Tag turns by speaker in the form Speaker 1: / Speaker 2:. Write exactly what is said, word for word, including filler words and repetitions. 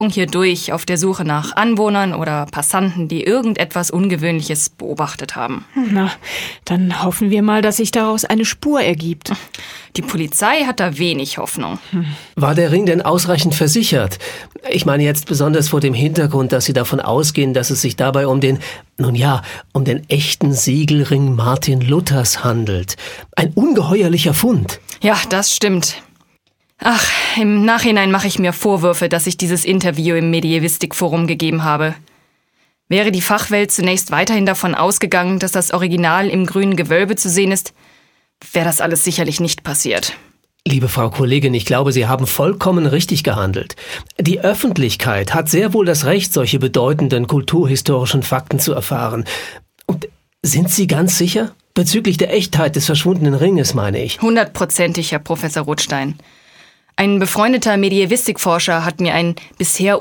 Speaker 1: hier durch auf der Suche nach Anwohnern oder Passanten, die irgendetwas Ungewöhnliches beobachtet haben.
Speaker 2: Na, dann hoffen wir mal, dass sich daraus eine Spur ergibt.
Speaker 1: Die Polizei hat da wenig Hoffnung.
Speaker 3: Hm. War der Ring denn ausreichend versichert? Ich meine jetzt besonders vor dem Hintergrund, dass Sie davon ausgehen, dass es sich dabei um den, nun ja, um den echten Siegelring Martin Luthers handelt. Ein ungeheuerlicher Fund.
Speaker 1: Ja, das stimmt. Ach, im Nachhinein mache ich mir Vorwürfe, dass ich dieses Interview im Medievistikforum gegeben habe. Wäre die Fachwelt zunächst weiterhin davon ausgegangen, dass das Original im grünen Gewölbe zu sehen ist, wäre das alles sicherlich nicht passiert.
Speaker 3: Liebe Frau Kollegin, ich glaube, Sie haben vollkommen richtig gehandelt. Die Öffentlichkeit hat sehr wohl das Recht, solche bedeutenden kulturhistorischen Fakten zu erfahren. Und sind Sie ganz sicher? Bezüglich der Echtheit des verschwundenen Ringes, meine ich.
Speaker 1: Hundertprozentig, Herr Professor Rothstein. Ein befreundeter Medievistikforscher hat mir ein bisher